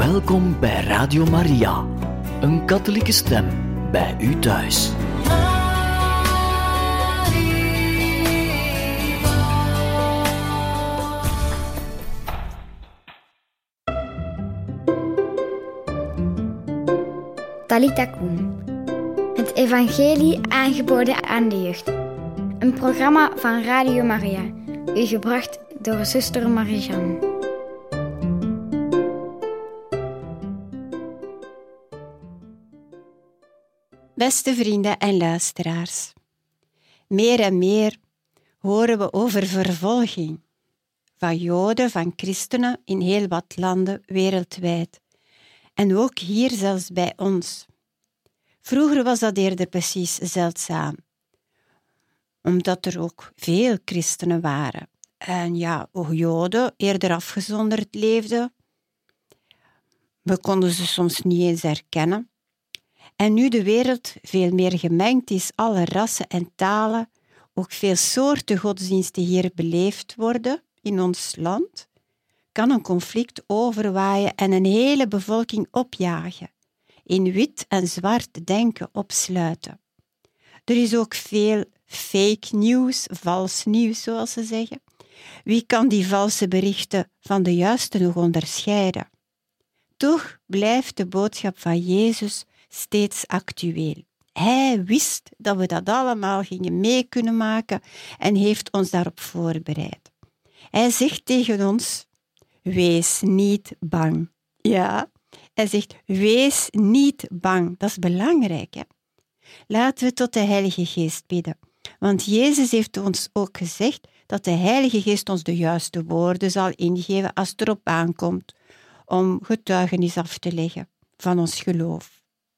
Welkom bij Radio Maria, een katholieke stem bij u thuis. Talita Kum. Het evangelie aangeboden aan de jeugd. Een programma van Radio Maria, u gebracht door zuster Marie-Jeanne. Beste vrienden en luisteraars, meer en meer horen we over vervolging van Joden, van christenen in heel wat landen wereldwijd. En ook hier zelfs bij ons. Vroeger was dat eerder precies zeldzaam, omdat er ook veel christenen waren. En ja, ook Joden eerder afgezonderd leefden. We konden ze soms niet eens herkennen. En nu de wereld veel meer gemengd is, alle rassen en talen, ook veel soorten godsdiensten hier beleefd worden in ons land, kan een conflict overwaaien en een hele bevolking opjagen, in wit en zwart denken opsluiten. Er is ook veel fake news, vals nieuws zoals ze zeggen. Wie kan die valse berichten van de juiste nog onderscheiden? Toch blijft de boodschap van Jezus steeds actueel. Hij wist dat we dat allemaal gingen mee kunnen maken en heeft ons daarop voorbereid. Hij zegt tegen ons: wees niet bang. Ja, hij zegt: wees niet bang. Dat is belangrijk, hè? Laten we tot de Heilige Geest bidden. Want Jezus heeft ons ook gezegd dat de Heilige Geest ons de juiste woorden zal ingeven als het erop aankomt om getuigenis af te leggen van ons geloof.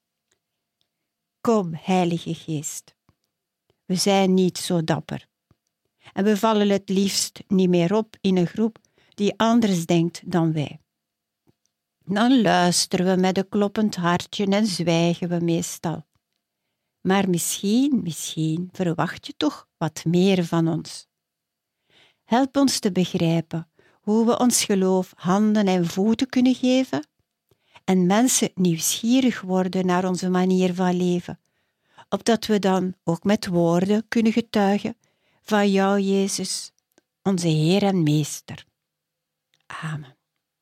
Kom, Heilige Geest. We zijn niet zo dapper. En we vallen het liefst niet meer op in een groep die anders denkt dan wij. Dan luisteren we met een kloppend hartje en zwijgen we meestal. Maar misschien verwacht je toch wat meer van ons. Help ons te begrijpen hoe we ons geloof handen en voeten kunnen geven en mensen nieuwsgierig worden naar onze manier van leven, opdat we dan ook met woorden kunnen getuigen van jou, Jezus, onze Heer en Meester. Amen.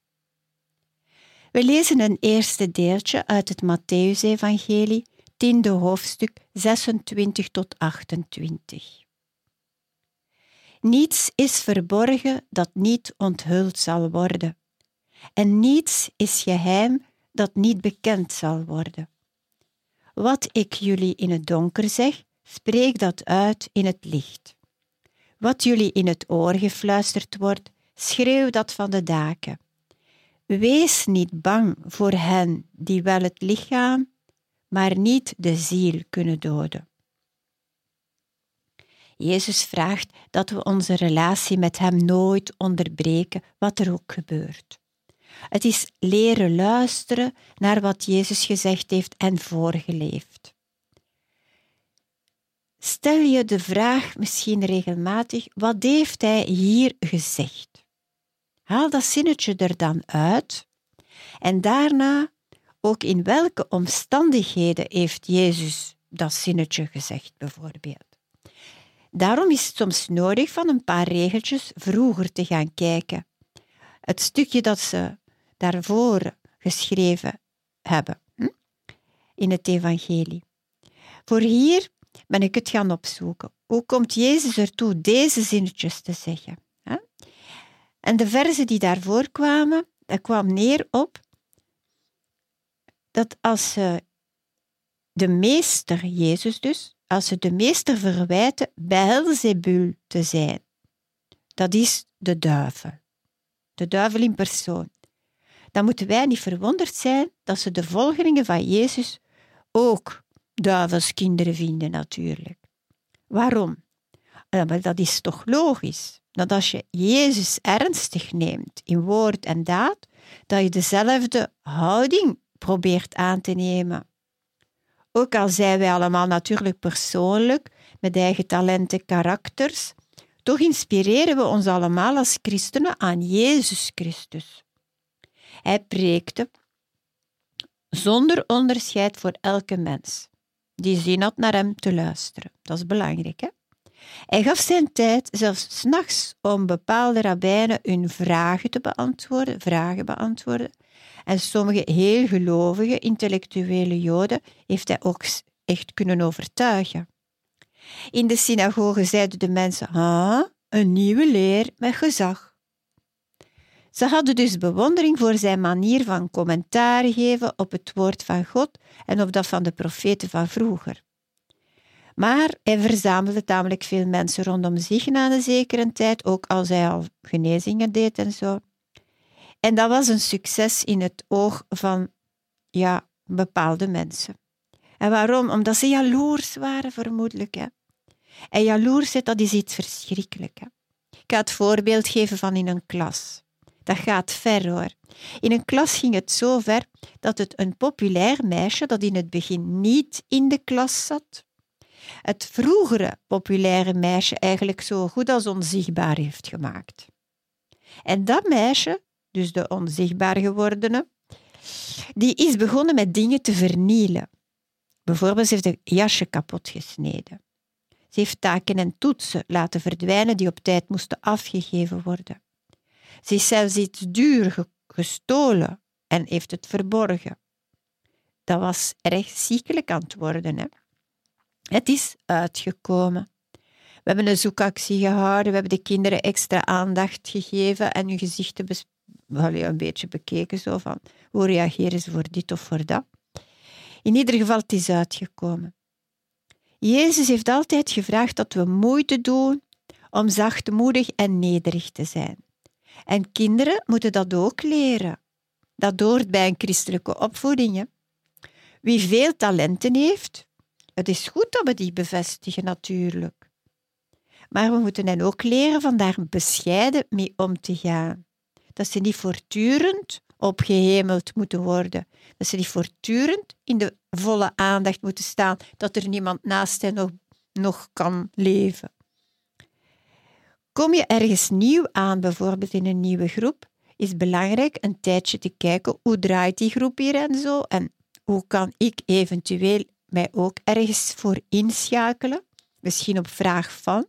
We lezen een eerste deeltje uit het Mattheüs-evangelie, 10e hoofdstuk, 26 tot 28. Niets is verborgen dat niet onthuld zal worden, en niets is geheim dat niet bekend zal worden. Wat ik jullie in het donker zeg, spreek dat uit in het licht. Wat jullie in het oor gefluisterd wordt, schreeuw dat van de daken. Wees niet bang voor hen die wel het lichaam, maar niet de ziel kunnen doden. Jezus vraagt dat we onze relatie met hem nooit onderbreken, wat er ook gebeurt. Het is leren luisteren naar wat Jezus gezegd heeft en voorgeleefd. Stel je de vraag misschien regelmatig: wat heeft hij hier gezegd? Haal dat zinnetje er dan uit en daarna ook in welke omstandigheden heeft Jezus dat zinnetje gezegd bijvoorbeeld. Daarom is het soms nodig van een paar regeltjes vroeger te gaan kijken. Het stukje dat ze daarvoor geschreven hebben in het evangelie. Voor hier ben ik het gaan opzoeken. Hoe komt Jezus ertoe deze zinnetjes te zeggen? En de verzen die daarvoor kwamen, dat kwam neer op dat als ze de meester, Jezus dus, als ze de meester verwijten Beelzebul te zijn, dat is de duivel in persoon, dan moeten wij niet verwonderd zijn dat ze de volgelingen van Jezus ook duivelskinderen vinden natuurlijk. Waarom? Maar dat is toch logisch, dat als je Jezus ernstig neemt in woord en daad, dat je dezelfde houding probeert aan te nemen. Ook al zijn wij allemaal natuurlijk persoonlijk, met eigen talenten, karakters, toch inspireren we ons allemaal als christenen aan Jezus Christus. Hij preekte zonder onderscheid voor elke mens die zin had naar hem te luisteren. Dat is belangrijk, hè? Hij gaf zijn tijd, zelfs 's nachts, om bepaalde rabbijnen hun vragen beantwoorden. En sommige heel gelovige, intellectuele Joden heeft hij ook echt kunnen overtuigen. In de synagoge zeiden de mensen, een nieuwe leer met gezag. Ze hadden dus bewondering voor zijn manier van commentaar geven op het woord van God en op dat van de profeten van vroeger. Maar hij verzamelde tamelijk veel mensen rondom zich na een zekere tijd, ook als hij al genezingen deed en zo. En dat was een succes in het oog van bepaalde mensen. En waarom? Omdat ze jaloers waren, vermoedelijk. Hè? En jaloersheid, dat is iets verschrikkelijks. Ik ga het voorbeeld geven van in een klas. Dat gaat ver, hoor. In een klas ging het zo ver dat het een populair meisje dat in het begin niet in de klas zat, het vroegere populaire meisje eigenlijk zo goed als onzichtbaar heeft gemaakt. En dat meisje, dus de onzichtbaar gewordene, die is begonnen met dingen te vernielen. Bijvoorbeeld, ze heeft een jasje kapot gesneden. Ze heeft taken en toetsen laten verdwijnen die op tijd moesten afgegeven worden. Ze is zelfs iets duur gestolen en heeft het verborgen. Dat was erg ziekelijk aan het worden, hè. Het is uitgekomen. We hebben een zoekactie gehouden, we hebben de kinderen extra aandacht gegeven en hun gezichten een beetje bekeken, zo van hoe reageren ze voor dit of voor dat. In ieder geval, het is uitgekomen. Jezus heeft altijd gevraagd dat we moeite doen om zachtmoedig en nederig te zijn. En kinderen moeten dat ook leren. Dat hoort bij een christelijke opvoeding. Hè? Wie veel talenten heeft, het is goed dat we die bevestigen natuurlijk. Maar we moeten hen ook leren van daar bescheiden mee om te gaan. Dat ze niet voortdurend opgehemeld moeten worden. Dat ze niet voortdurend in de volle aandacht moeten staan, dat er niemand naast hen nog kan leven. Kom je ergens nieuw aan, bijvoorbeeld in een nieuwe groep, is belangrijk een tijdje te kijken hoe draait die groep hier en zo en hoe kan ik eventueel mij ook ergens voor inschakelen, misschien op vraag van.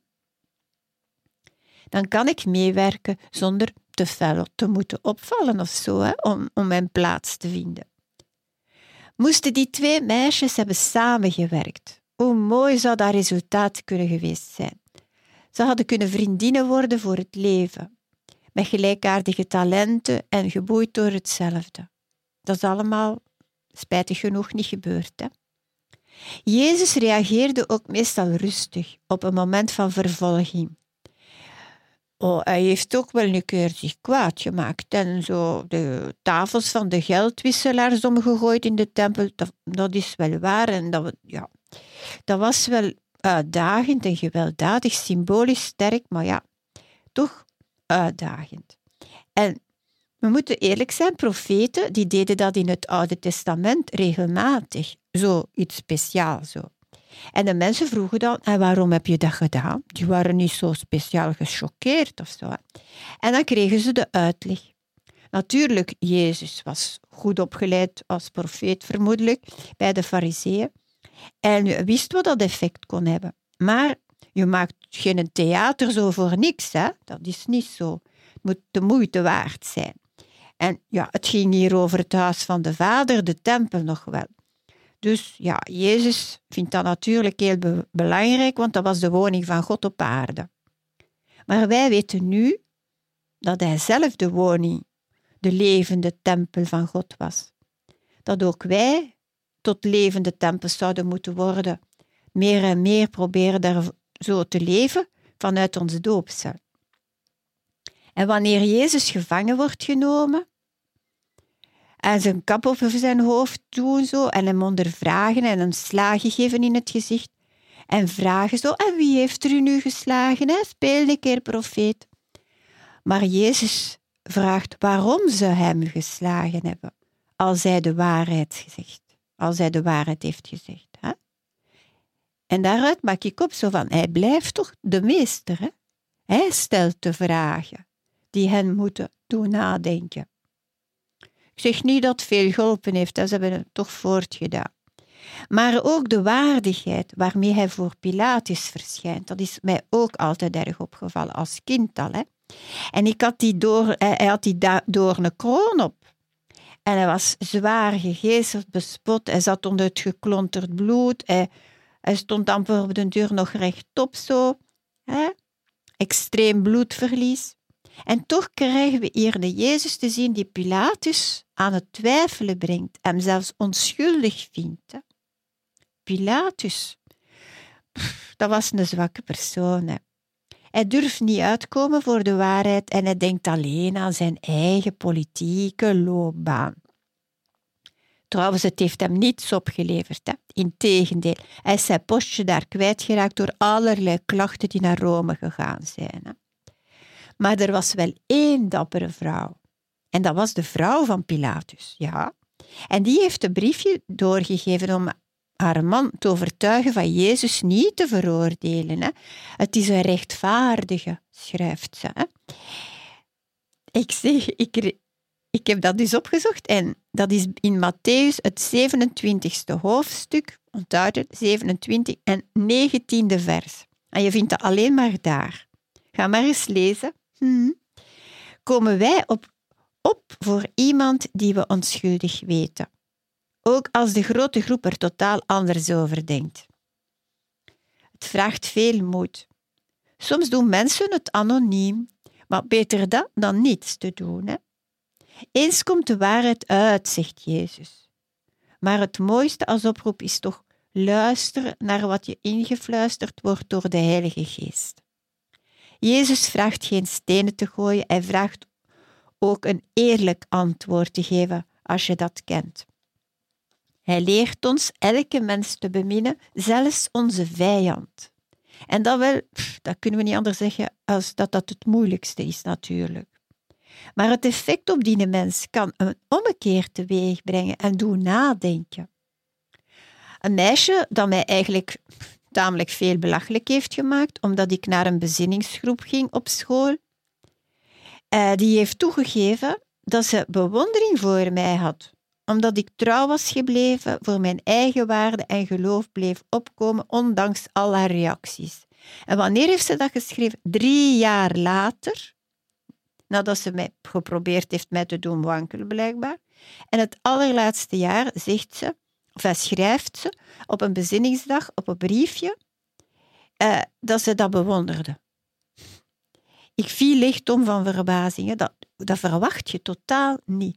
Dan kan ik meewerken zonder te fel te moeten opvallen of zo, hè, om mijn plaats te vinden. Moesten die twee meisjes hebben samengewerkt, hoe mooi zou dat resultaat kunnen geweest zijn. Ze hadden kunnen vriendinnen worden voor het leven, met gelijkaardige talenten en geboeid door hetzelfde. Dat is allemaal spijtig genoeg niet gebeurd, hè. Jezus reageerde ook meestal rustig op een moment van vervolging. Hij heeft ook wel een keer zich kwaad gemaakt en zo de tafels van de geldwisselaars omgegooid in de tempel. Dat is wel waar en dat was wel uitdagend en gewelddadig, symbolisch sterk, maar toch uitdagend. En we moeten eerlijk zijn, profeten die deden dat in het Oude Testament regelmatig, zoiets speciaals zo. En de mensen vroegen dan, en waarom heb je dat gedaan? Die waren niet zo speciaal gechoqueerd of zo. Hè? En dan kregen ze de uitleg. Natuurlijk, Jezus was goed opgeleid als profeet vermoedelijk bij de Farizeeën en wist wat dat effect kon hebben. Maar je maakt geen theater zo voor niks, hè? Dat is niet zo. Het moet de moeite waard zijn. En het ging hier over het huis van de Vader, de tempel nog wel. Dus Jezus vindt dat natuurlijk heel belangrijk, want dat was de woning van God op aarde. Maar wij weten nu dat hij zelf de woning, de levende tempel van God was. Dat ook wij tot levende tempels zouden moeten worden. Meer en meer proberen daar zo te leven vanuit ons doopsel. En wanneer Jezus gevangen wordt genomen en zijn kap over zijn hoofd doen zo, en hem ondervragen en hem slagen geven in het gezicht en vragen zo, en wie heeft er u nu geslagen? Hè? Speel een keer profeet. Maar Jezus vraagt waarom ze hem geslagen hebben, als hij de waarheid heeft gezegd. Hè? En daaruit maak ik op zo van, hij blijft toch de meester. Hè? Hij stelt de vragen die hen moeten doen nadenken. Ik zeg niet dat het veel geholpen heeft, hè. Ze hebben het toch voortgedaan. Maar ook de waardigheid waarmee hij voor Pilatus verschijnt, dat is mij ook altijd erg opgevallen, als kind al. Hè. En hij had die doornen kroon op. En hij was zwaar gegezeld, bespot. Hij zat onder het geklonterd bloed. Hij stond amper op de deur nog rechtop zo. Hè. Extreem bloedverlies. En toch krijgen we hier de Jezus te zien die Pilatus aan het twijfelen brengt. Hem zelfs onschuldig vindt. Hè. Pilatus, dat was een zwakke persoon. Hè. Hij durft niet uitkomen voor de waarheid en hij denkt alleen aan zijn eigen politieke loopbaan. Trouwens, het heeft hem niets opgeleverd. Hè. Integendeel, hij is zijn postje daar kwijtgeraakt door allerlei klachten die naar Rome gegaan zijn. Hè. Maar er was wel één dappere vrouw. En dat was de vrouw van Pilatus, ja. En die heeft een briefje doorgegeven om haar man te overtuigen van Jezus niet te veroordelen. Hè. Het is een rechtvaardige, schrijft ze. Hè. Ik heb dat dus opgezocht en dat is in Mattheüs het 27e hoofdstuk, onthoud het, 27 en 19e vers. En je vindt dat alleen maar daar. Ga maar eens lezen. Komen wij op voor iemand die we onschuldig weten. Ook als de grote groep er totaal anders over denkt. Het vraagt veel moed. Soms doen mensen het anoniem, maar beter dat dan niets te doen. Hè? Eens komt de waarheid uit, zegt Jezus. Maar het mooiste als oproep is toch luisteren naar wat je ingefluisterd wordt door de Heilige Geest. Jezus vraagt geen stenen te gooien, hij vraagt ook een eerlijk antwoord te geven als je dat kent. Hij leert ons elke mens te beminnen, zelfs onze vijand. En dat kunnen we niet anders zeggen als dat het moeilijkste is natuurlijk. Maar het effect op die mens kan een ommekeer teweeg brengen en doen nadenken. Een meisje dat mij eigenlijk tamelijk veel belachelijk heeft gemaakt, omdat ik naar een bezinningsgroep ging op school, die heeft toegegeven dat ze bewondering voor mij had, omdat ik trouw was gebleven, voor mijn eigen waarde en geloof bleef opkomen, ondanks al haar reacties. En wanneer heeft ze dat geschreven? 3 jaar later, nadat ze mij geprobeerd heeft mij te doen wankelen blijkbaar. En het allerlaatste jaar zegt ze, of schrijft ze op een bezinningsdag op een briefje, dat ze dat bewonderde. Ik viel licht om van verbazing. Dat verwacht je totaal niet.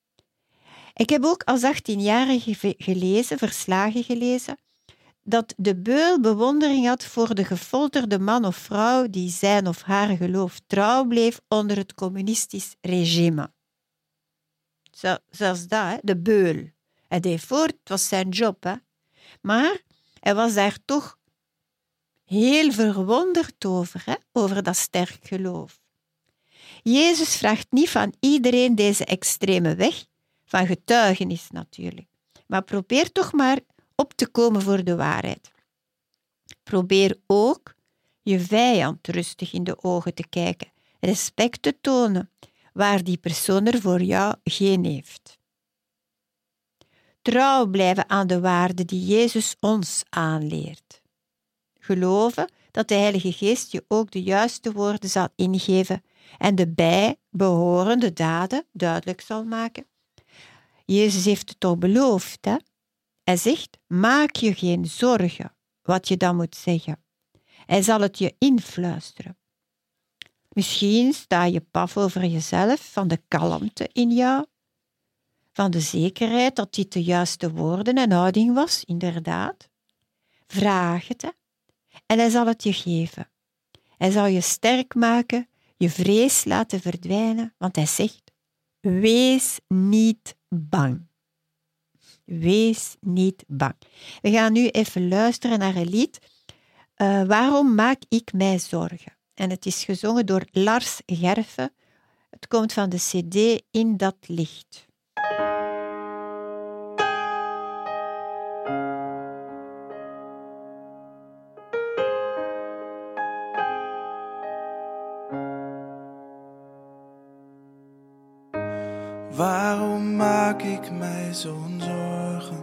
Ik heb ook als 18-jarige verslagen gelezen, dat de beul bewondering had voor de gefolterde man of vrouw die zijn of haar geloof trouw bleef onder het communistisch regime. Zelfs dat, hè, de beul. Hij deed voort, het was zijn job. Hè. Maar hij was daar toch heel verwonderd over, hè, over dat sterk geloof. Jezus vraagt niet van iedereen deze extreme weg, van getuigenis natuurlijk. Maar probeer toch maar op te komen voor de waarheid. Probeer ook je vijand rustig in de ogen te kijken, respect te tonen, waar die persoon er voor jou geen heeft. Trouw blijven aan de waarden die Jezus ons aanleert. Geloven dat de Heilige Geest je ook de juiste woorden zal ingeven en de bijbehorende daden duidelijk zal maken. Jezus heeft het toch beloofd, hè? Hij zegt, maak je geen zorgen wat je dan moet zeggen. Hij zal het je influisteren. Misschien sta je paf over jezelf van de kalmte in jou, van de zekerheid dat dit de juiste woorden en houding was, inderdaad. Vraag het, hè? En hij zal het je geven. Hij zal je sterk maken, je vrees laten verdwijnen, want hij zegt, wees niet bang. Wees niet bang. We gaan nu even luisteren naar een lied. Waarom maak ik mij zorgen? En het is gezongen door Lars Gerfe. Het komt van de CD In dat licht. Waarom maak ik mij zo'n zorgen?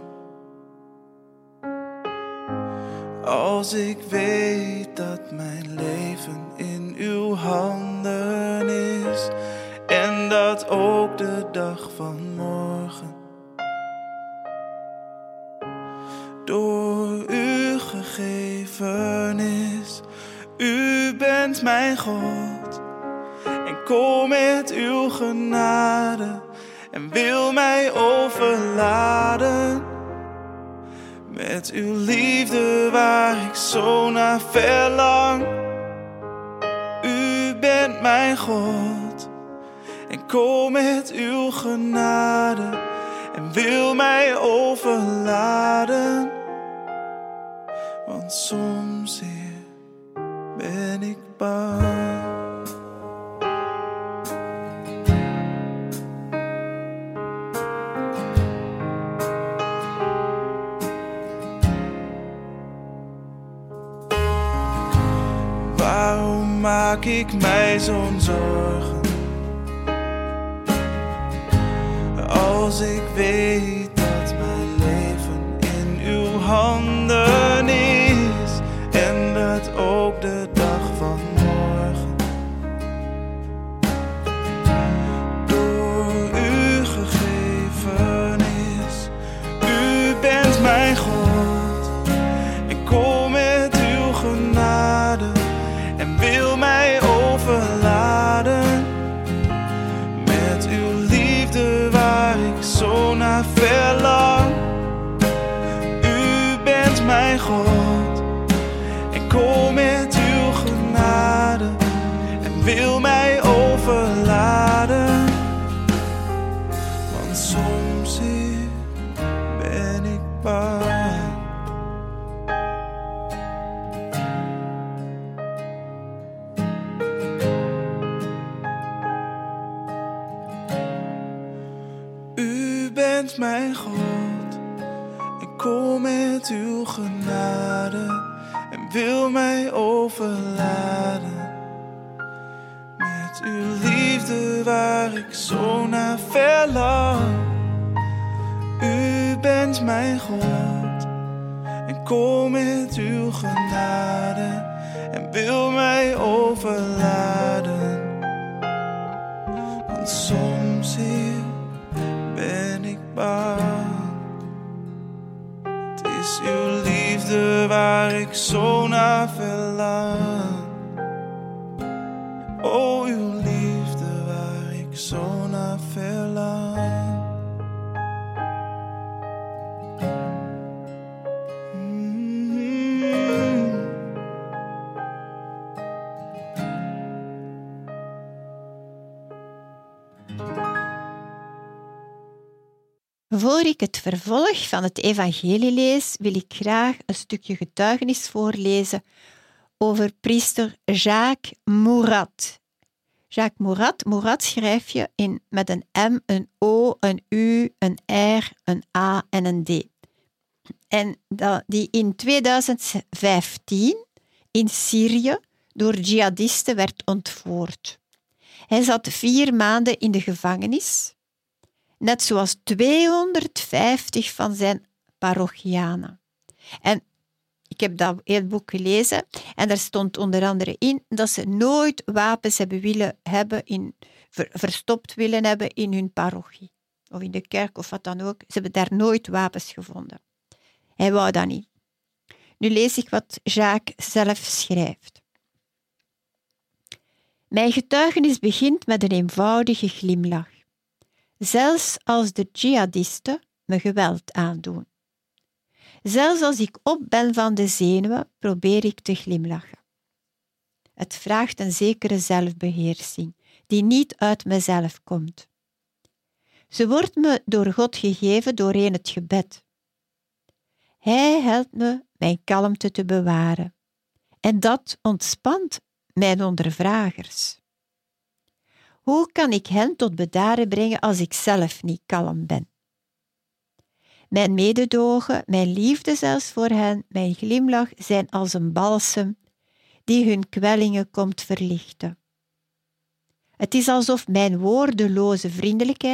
Als ik weet dat mijn leven in uw handen is en dat ook de dag van morgen door u gegeven is. U bent mijn God en kom met uw genade en wil mij overladen met uw liefde waar ik zo naar verlang. U bent mijn God en kom met uw genade en wil mij overladen. Want soms, Heer, ben ik bang. Waarom maak ik mij zo'n zorgen? Als ik weet dat mijn leven in uw handen is en dat ook de dag van morgen door u gegeven is. U bent mijn God en kom met uw genade en wil mij overladen met uw liefde waar ik zo naar verlang. U bent mijn God en kom met uw genade en wil mij overladen. Want soms, Heer, ben ik bang. U bent mijn God en kom met uw genade en wil mij overladen met uw liefde waar ik zo naar verlang. U bent mijn God en kom met uw genade en wil mij overladen. Want soms, Heer, ben ik bang. Het is uw liefde waar ik zo naar verlang. O, uw liefde waar ik zo naar verlang. Voor ik het vervolg van het evangelie lees, wil ik graag een stukje getuigenis voorlezen over priester Jacques Mourat. Jacques Mourat, Mourat schrijf je met een M, een O, een U, een R, een A en een D. En die in 2015 in Syrië door jihadisten werd ontvoerd. Hij zat 4 maanden in de gevangenis, net zoals 250 van zijn parochianen. En ik heb dat hele boek gelezen en daar stond onder andere in dat ze nooit wapens verstopt willen hebben in hun parochie. Of in de kerk of wat dan ook. Ze hebben daar nooit wapens gevonden. Hij wou dat niet. Nu lees ik wat Jacques zelf schrijft. Mijn getuigenis begint met een eenvoudige glimlach. Zelfs als de jihadisten me geweld aandoen. Zelfs als ik op ben van de zenuwen, probeer ik te glimlachen. Het vraagt een zekere zelfbeheersing, die niet uit mezelf komt. Ze wordt me door God gegeven doorheen het gebed. Hij helpt me mijn kalmte te bewaren. En dat ontspant mijn ondervragers. Hoe kan ik hen tot bedaren brengen als ik zelf niet kalm ben? Mijn mededogen, mijn liefde zelfs voor hen, mijn glimlach zijn als een balsem die hun kwellingen komt verlichten. Het is alsof mijn woordeloze vriendelijkheid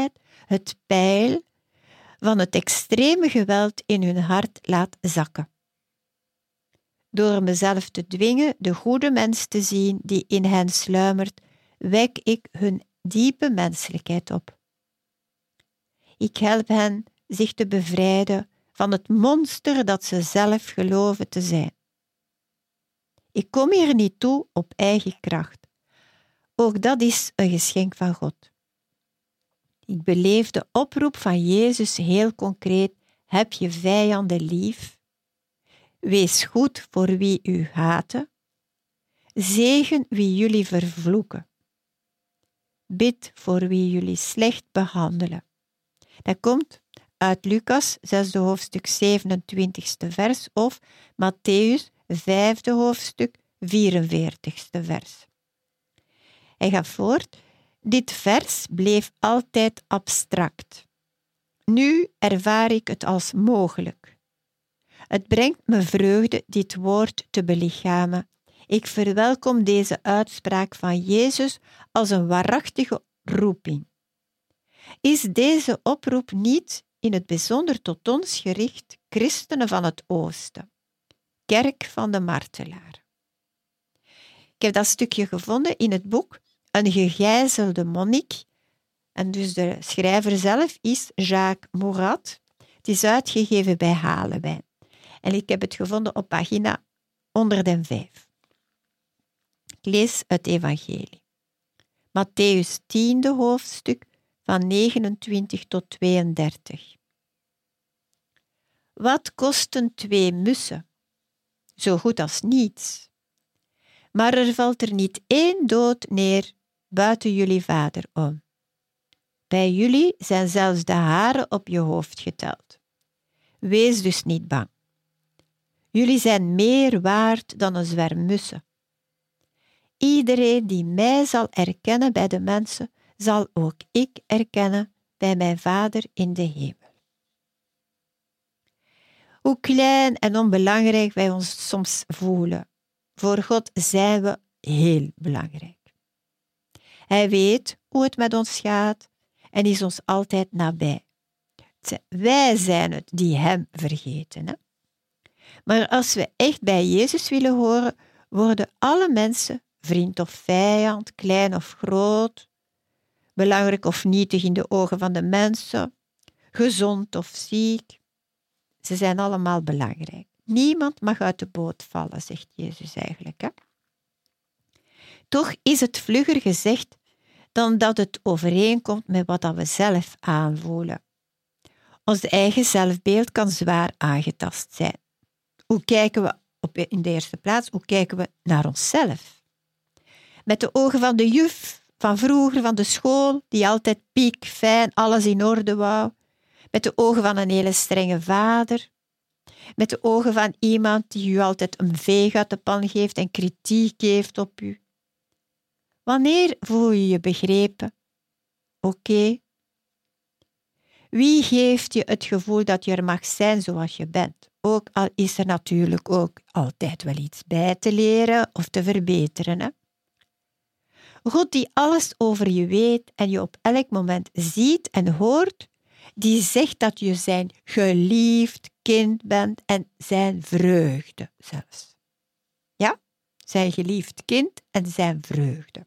het peil van het extreme geweld in hun hart laat zakken. Door mezelf te dwingen de goede mens te zien die in hen sluimert, wek ik hun diepe menselijkheid op. Ik help hen zich te bevrijden van het monster dat ze zelf geloven te zijn. Ik kom hier niet toe op eigen kracht. Ook dat is een geschenk van God. Ik beleef de oproep van Jezus heel concreet. Heb je vijanden lief? Wees goed voor wie u haten. Zegen wie jullie vervloeken. Bid voor wie jullie slecht behandelen. Dat komt uit Lucas, 6e hoofdstuk, 27e vers, of Matthäus, 5e hoofdstuk, 44e vers. Hij gaat voort. Dit vers bleef altijd abstract. Nu ervaar ik het als mogelijk. Het brengt me vreugde dit woord te belichamen. Ik verwelkom deze uitspraak van Jezus als een waarachtige roeping. Is deze oproep niet in het bijzonder tot ons gericht, christenen van het Oosten, kerk van de martelaar? Ik heb dat stukje gevonden in het boek Een gegijzelde monnik. En dus de schrijver zelf is Jacques Murat. Het is uitgegeven bij Halewijn. En ik heb het gevonden op pagina 105. Ik lees het evangelie. Matthäus 10e hoofdstuk van 29 tot 32. Wat kosten 2 mussen? Zo goed als niets. Maar er valt er niet 1 dood neer buiten jullie Vader om. Bij jullie zijn zelfs de haren op je hoofd geteld. Wees dus niet bang. Jullie zijn meer waard dan een zwerm mussen. Iedereen die mij zal erkennen bij de mensen, zal ook ik erkennen bij mijn Vader in de hemel. Hoe klein en onbelangrijk wij ons soms voelen, voor God zijn we heel belangrijk. Hij weet hoe het met ons gaat en is ons altijd nabij. Wij zijn het die hem vergeten. Hè? Maar als we echt bij Jezus willen horen, worden alle mensen, vriend of vijand, klein of groot, belangrijk of nietig in de ogen van de mensen, gezond of ziek. Ze zijn allemaal belangrijk. Niemand mag uit de boot vallen, zegt Jezus eigenlijk. Hè? Toch is het vlugger gezegd dan dat het overeenkomt met wat we zelf aanvoelen. Ons eigen zelfbeeld kan zwaar aangetast zijn. Hoe kijken we in de eerste plaats, hoe kijken we naar onszelf? Met de ogen van de juf van vroeger, van de school, die altijd piek, fijn, alles in orde wou. Met de ogen van een hele strenge vader. Met de ogen van iemand die u altijd een veeg uit de pan geeft en kritiek heeft op u. Wanneer voel je je begrepen? Oké. Wie geeft je het gevoel dat je er mag zijn zoals je bent? Ook al is er natuurlijk ook altijd wel iets bij te leren of te verbeteren. Hè? God die alles over je weet en je op elk moment ziet en hoort, die zegt dat je zijn geliefd kind bent en zijn vreugde zelfs. Ja, zijn geliefd kind en zijn vreugde.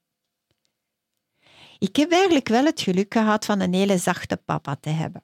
Ik heb eigenlijk wel het geluk gehad van een hele zachte papa te hebben.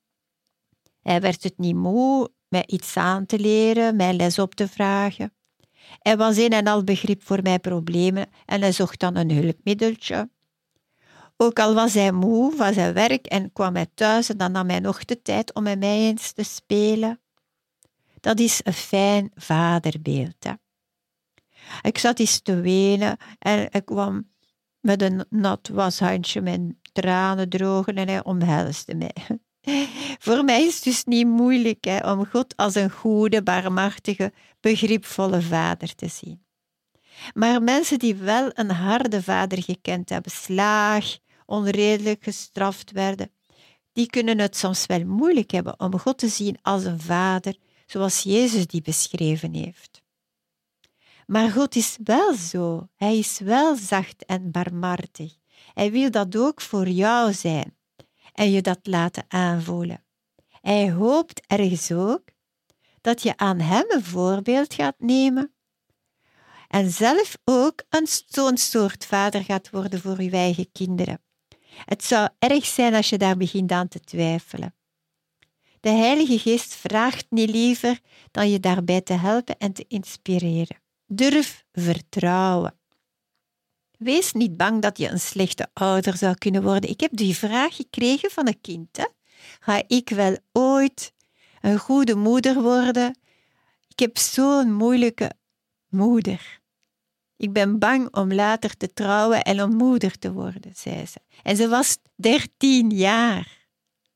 Hij werd het niet moe mij iets aan te leren, mij les op te vragen. Hij was een en al begrip voor mijn problemen en hij zocht dan een hulpmiddeltje. Ook al was hij moe van zijn werk en kwam hij thuis en dan nam hij nog de tijd om met mij eens te spelen. Dat is een fijn vaderbeeld. Hè? Ik zat eens te wenen en ik kwam met een nat washandje mijn tranen drogen en hij omhelsde mij. Voor mij is het dus niet moeilijk om God als een goede, barmhartige, begripvolle vader te zien. Maar mensen die wel een harde vader gekend hebben, slaag, onredelijk gestraft werden, die kunnen het soms wel moeilijk hebben om God te zien als een vader, zoals Jezus die beschreven heeft. Maar God is wel zo. Hij is wel zacht en barmhartig. Hij wil dat ook voor jou zijn. en je dat laten aanvoelen. Hij hoopt ergens ook dat je aan hem een voorbeeld gaat nemen en zelf ook zo'n soort vader gaat worden voor je eigen kinderen. Het zou erg zijn als je daar begint aan te twijfelen. De Heilige Geest vraagt niet liever dan je daarbij te helpen en te inspireren. Durf vertrouwen. Wees niet bang dat je een slechte ouder zou kunnen worden. Ik heb die vraag gekregen van een kind. Hè? Ga ik wel ooit een goede moeder worden? Ik heb zo'n moeilijke moeder. Ik ben bang om later te trouwen en om moeder te worden, zei ze. En ze was 13 jaar.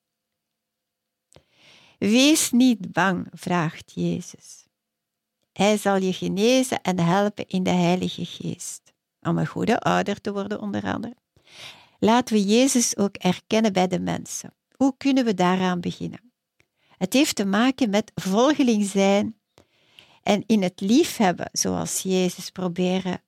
Wees niet bang, vraagt Jezus. Hij zal je genezen en helpen in de Heilige Geest. Om een goede ouder te worden, onder andere. Laten we Jezus ook erkennen bij de mensen. Hoe kunnen we daaraan beginnen? Het heeft te maken met volgeling zijn en in het liefhebben, zoals Jezus proberen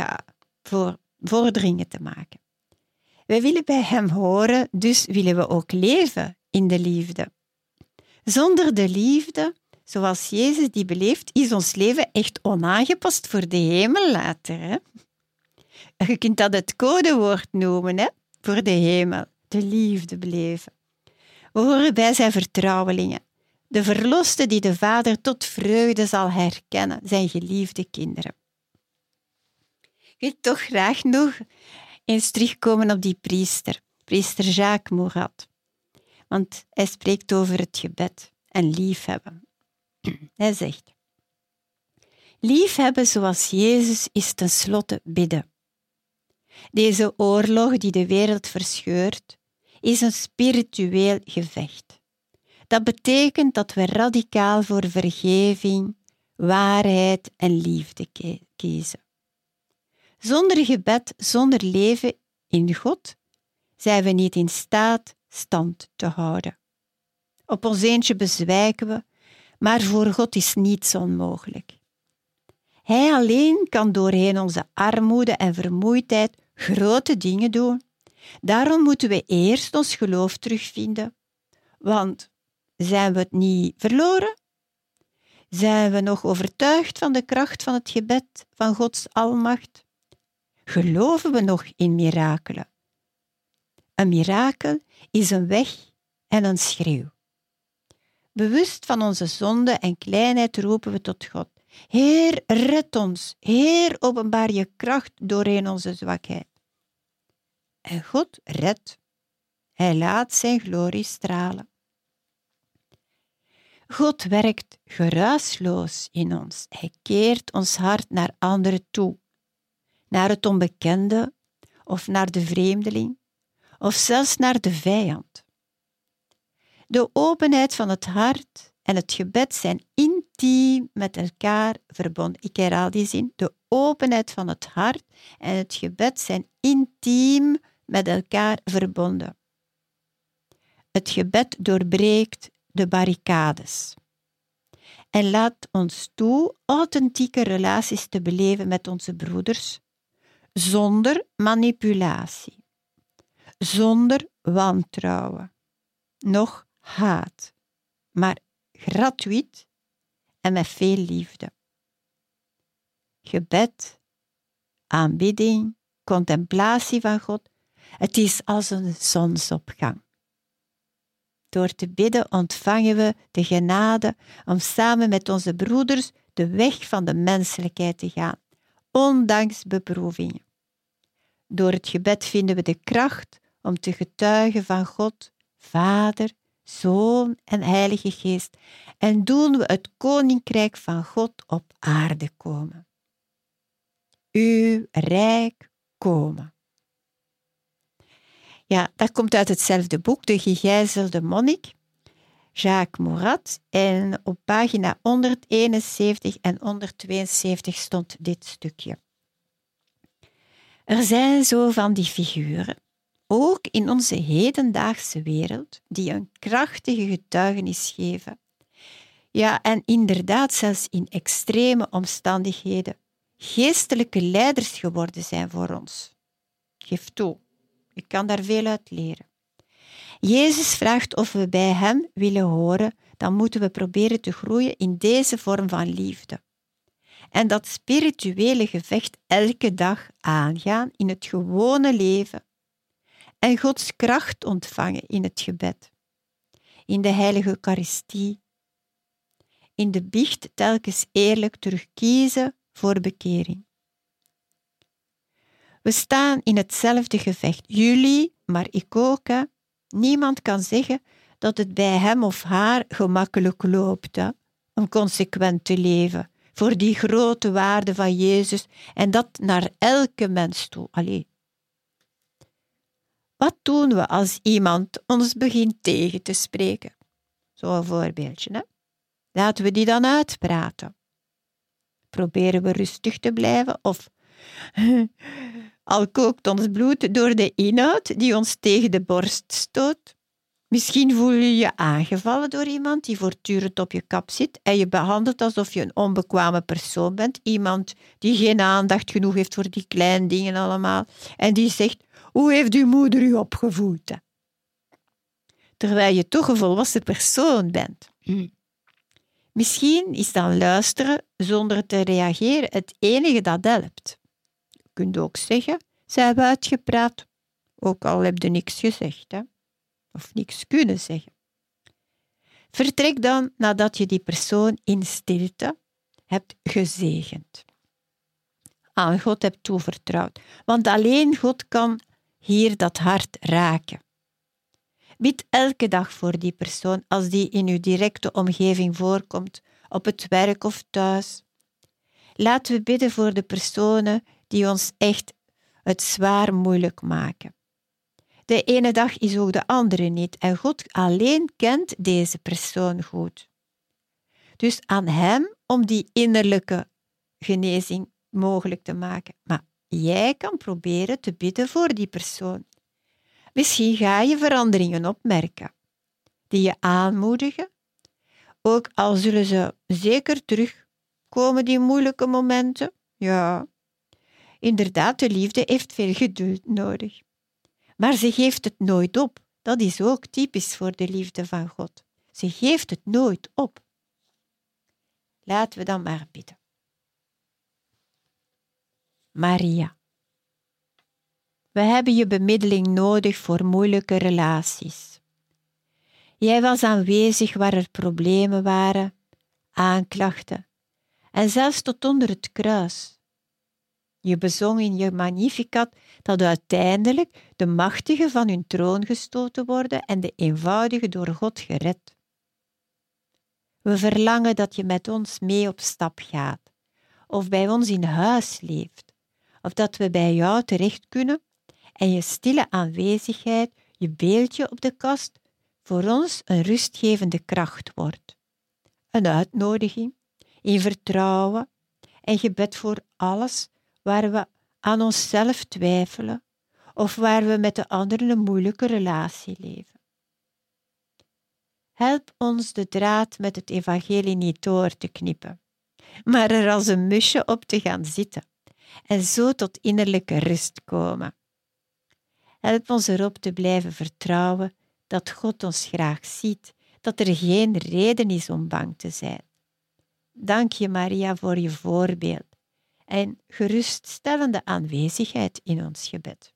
vorderingen te maken. Wij willen bij hem horen, dus willen we ook leven in de liefde. Zonder de liefde, zoals Jezus die beleeft, is ons leven echt onaangepast voor de hemel later. Hè? Je kunt dat het codewoord noemen, hè? Voor de hemel, de liefde beleven. We horen bij zijn vertrouwelingen. De verlosten die de Vader tot vreugde zal herkennen, zijn geliefde kinderen. Ik wil toch graag nog eens terugkomen op die priester Jacques Murat. Want hij spreekt over het gebed en liefhebben. Hij zegt, liefhebben zoals Jezus is tenslotte bidden. Deze oorlog die de wereld verscheurt, is een spiritueel gevecht. Dat betekent dat we radicaal voor vergeving, waarheid en liefde kiezen. Zonder gebed, zonder leven in God, zijn we niet in staat stand te houden. Op ons eentje bezwijken we, maar voor God is niets onmogelijk. Hij alleen kan doorheen onze armoede en vermoeidheid grote dingen doen. Daarom moeten we eerst ons geloof terugvinden. Want zijn we het niet verloren? Zijn we nog overtuigd van de kracht van het gebed van Gods almacht? Geloven we nog in mirakelen? Een mirakel is een weg en een schreeuw. Bewust van onze zonde en kleinheid roepen we tot God. Heer, red ons. Heer, openbaar je kracht doorheen onze zwakheid. En God redt. Hij laat zijn glorie stralen. God werkt geruisloos in ons. Hij keert ons hart naar anderen toe. Naar het onbekende of naar de vreemdeling of zelfs naar de vijand. De openheid van het hart en het gebed zijn intiem met elkaar verbonden. Ik herhaal die zin. De openheid van het hart en het gebed zijn intiem met elkaar verbonden. Het gebed doorbreekt de barricades en laat ons toe authentieke relaties te beleven met onze broeders, zonder manipulatie, zonder wantrouwen, noch haat, maar gratuit en met veel liefde. Gebed, aanbidding, contemplatie van God, het is als een zonsopgang. Door te bidden ontvangen we de genade om samen met onze broeders de weg van de menselijkheid te gaan, ondanks beproevingen. Door het gebed vinden we de kracht om te getuigen van God, Vader, Zoon en Heilige Geest en doen we het Koninkrijk van God op aarde komen. Uw rijk komen. Ja, dat komt uit hetzelfde boek, De gegijzelde monnik, Jacques Murat. En op pagina 171 en 172 stond dit stukje. Er zijn zo van die figuren, ook in onze hedendaagse wereld, die een krachtige getuigenis geven. Ja, en inderdaad zelfs in extreme omstandigheden geestelijke leiders geworden zijn voor ons. Geef toe. Ik kan daar veel uit leren. Jezus vraagt of we bij hem willen horen, dan moeten we proberen te groeien in deze vorm van liefde. En dat spirituele gevecht elke dag aangaan in het gewone leven en Gods kracht ontvangen in het gebed, in de heilige Eucharistie, in de biecht telkens eerlijk terugkiezen voor bekering. We staan in hetzelfde gevecht, jullie, maar ik ook. Niemand kan zeggen dat het bij hem of haar gemakkelijk loopt, om consequent te leven, voor die grote waarde van Jezus en dat naar elke mens toe. Allee. Wat doen we als iemand ons begint tegen te spreken? Zo'n voorbeeldje, hè? Laten we die dan uitpraten. Proberen we rustig te blijven of al kookt ons bloed door de inhoud die ons tegen de borst stoot? Misschien voel je je aangevallen door iemand die voortdurend op je kap zit en je behandelt alsof je een onbekwame persoon bent. Iemand die geen aandacht genoeg heeft voor die kleine dingen allemaal. En die zegt, hoe heeft uw moeder u opgevoed? Terwijl je toch een volwassen persoon bent. Misschien is dan luisteren zonder te reageren het enige dat helpt. Je kunt ook zeggen, ze hebben uitgepraat, ook al heb je niks gezegd, hè? Of niks kunnen zeggen. Vertrek dan nadat je die persoon in stilte hebt gezegend. Aan God hebt toevertrouwd, want alleen God kan hier dat hart raken. Bid elke dag voor die persoon als die in uw directe omgeving voorkomt, op het werk of thuis. Laten we bidden voor de personen die ons echt het zwaar moeilijk maken. De ene dag is ook de andere niet en God alleen kent deze persoon goed. Dus aan hem om die innerlijke genezing mogelijk te maken. Maar jij kan proberen te bidden voor die persoon. Misschien ga je veranderingen opmerken die je aanmoedigen, ook al zullen ze zeker terugkomen die moeilijke momenten. Ja, inderdaad, de liefde heeft veel geduld nodig. Maar ze geeft het nooit op. Dat is ook typisch voor de liefde van God. Ze geeft het nooit op. Laten we dan maar bidden. Maria, we hebben je bemiddeling nodig voor moeilijke relaties. Jij was aanwezig waar er problemen waren, aanklachten en zelfs tot onder het kruis. Je bezong in je Magnificat dat uiteindelijk de machtigen van hun troon gestoten worden en de eenvoudigen door God gered. We verlangen dat je met ons mee op stap gaat, of bij ons in huis leeft, of dat we bij jou terecht kunnen en je stille aanwezigheid, je beeldje op de kast, voor ons een rustgevende kracht wordt. Een uitnodiging, in vertrouwen en gebed voor alles waar we aan onszelf twijfelen of waar we met de anderen een moeilijke relatie leven. Help ons de draad met het evangelie niet door te knippen, maar er als een musje op te gaan zitten en zo tot innerlijke rust komen. Help ons erop te blijven vertrouwen dat God ons graag ziet, dat er geen reden is om bang te zijn. Dank je, Maria, voor je voorbeeld en geruststellende aanwezigheid in ons gebed.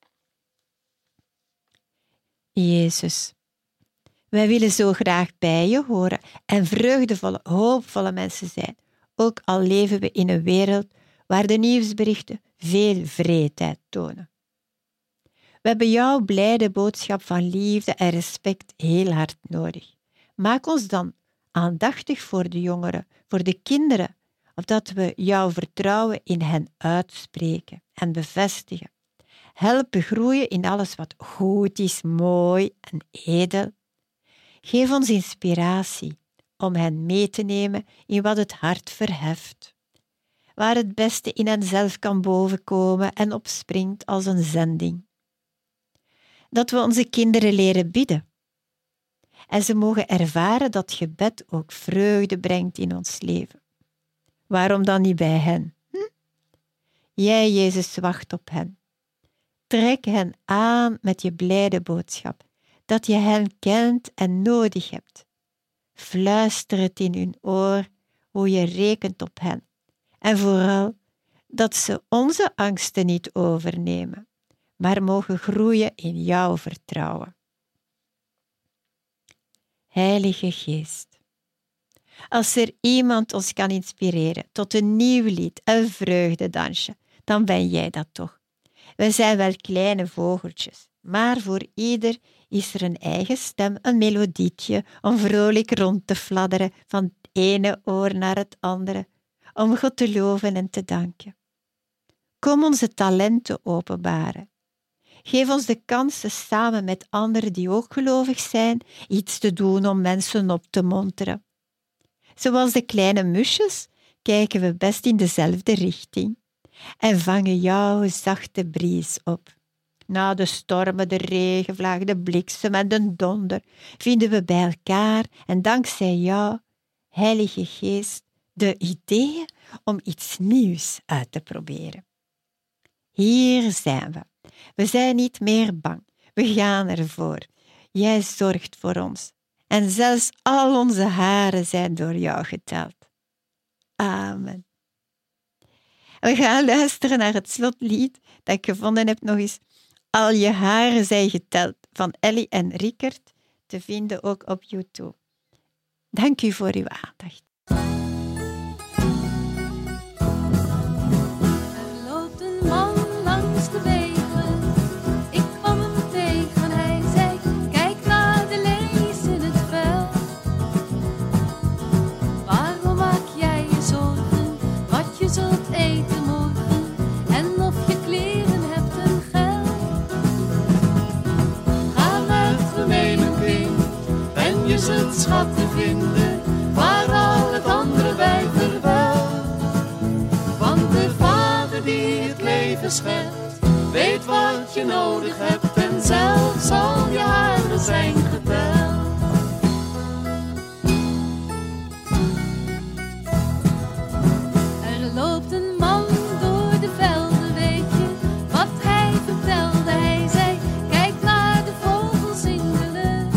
Jezus, wij willen zo graag bij je horen en vreugdevolle, hoopvolle mensen zijn, ook al leven we in een wereld waar de nieuwsberichten veel wreedheid tonen. We hebben jouw blijde boodschap van liefde en respect heel hard nodig. Maak ons dan aandachtig voor de jongeren, voor de kinderen, opdat we jouw vertrouwen in hen uitspreken en bevestigen. Help groeien in alles wat goed is, mooi en edel. Geef ons inspiratie om hen mee te nemen in wat het hart verheft, waar het beste in henzelf kan bovenkomen en opspringt als een zending. Dat we onze kinderen leren bidden en ze mogen ervaren dat gebed ook vreugde brengt in ons leven. Waarom dan niet bij hen? Jij, Jezus, wacht op hen. Trek hen aan met je blijde boodschap. dat je hen kent en nodig hebt. Fluister het in hun oor hoe je rekent op hen. En vooral dat ze onze angsten niet overnemen, maar mogen groeien in jouw vertrouwen. Heilige Geest, als er iemand ons kan inspireren tot een nieuw lied, een vreugdedansje, dan ben jij dat toch. We zijn wel kleine vogeltjes, maar voor ieder is er een eigen stem, een melodietje om vrolijk rond te fladderen van het ene oor naar het andere, om God te loven en te danken. Kom onze talenten openbaren. Geef ons de kansen samen met anderen die ook gelovig zijn, iets te doen om mensen op te monteren. Zoals de kleine musjes kijken we best in dezelfde richting en vangen jouw zachte bries op. Na de stormen, de regenvlaag, de bliksem en de donder vinden we bij elkaar en dankzij jou, Heilige Geest, de ideeën om iets nieuws uit te proberen. Hier zijn we. We zijn niet meer bang. We gaan ervoor. Jij zorgt voor ons. En zelfs al onze haren zijn door jou geteld. Amen. We gaan luisteren naar het slotlied dat ik gevonden heb nog eens. Al je haren zijn geteld van Ellie en Rickert, te vinden ook op YouTube. Dank u voor uw aandacht. Er loopt een man langs de wegen. Ik kwam hem tegen. Hij zei: kijk naar de lees in het veld. Waarom maak jij je zorgen wat je zult eten morgen en of je kleren hebt en geld? Ga naar het gemene kind en je zult schatten vinden waar al het andere bij verwelt. Want de Vader die het leven schept, weet wat je nodig hebt en zelf zal je haren zijn geteld. Er loopt een man door de velden, weet je wat hij vertelde? Hij zei: kijk naar de vogels in de lucht.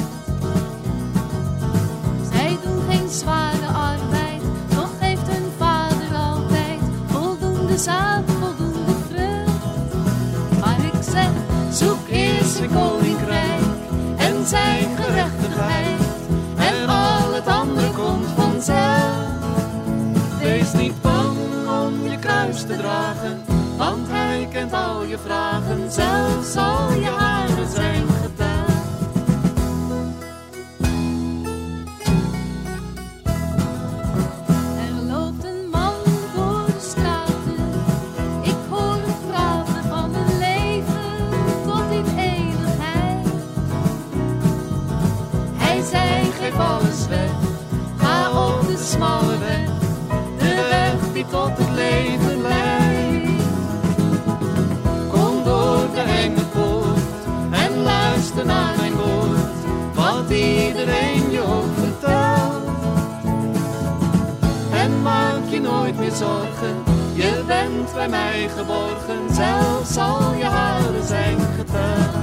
Zij doen geen zware arbeid, toch heeft hun Vader altijd voldoende zaad, voldoende vrucht. Maar ik zeg, zoek eerst zijn koninkrijk en zijn gerechtigheid, en al het andere komt vanzelf. Wees niet bang om je kruis te dragen, want hij kent al je vragen, zelf zal je haren zijn geteld. Er loopt een man door de straten, ik hoor hem praten van een leven tot in eeuwigheid. Hij zei: geef alles weg, ga op de smalle weg, de weg die tot het leven leidt. Kom door de enge poort en luister naar mijn woord, wat iedereen je ook vertelt. En maak je nooit meer zorgen, je bent bij mij geborgen, zelf zal je haren zijn geteld.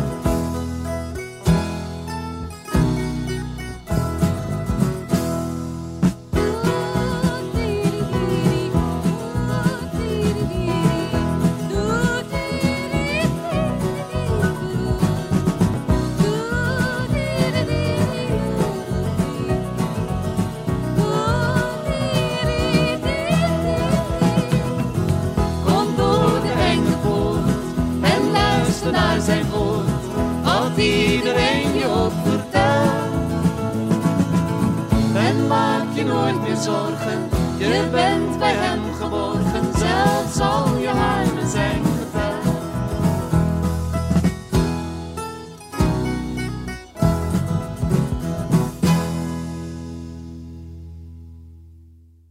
Kom door de enge poort en luister naar zijn woord, wat iedereen je ook vertelt. En maak je nooit meer zorgen, je bent bij hem geborgen, zelf zal je haren zijn.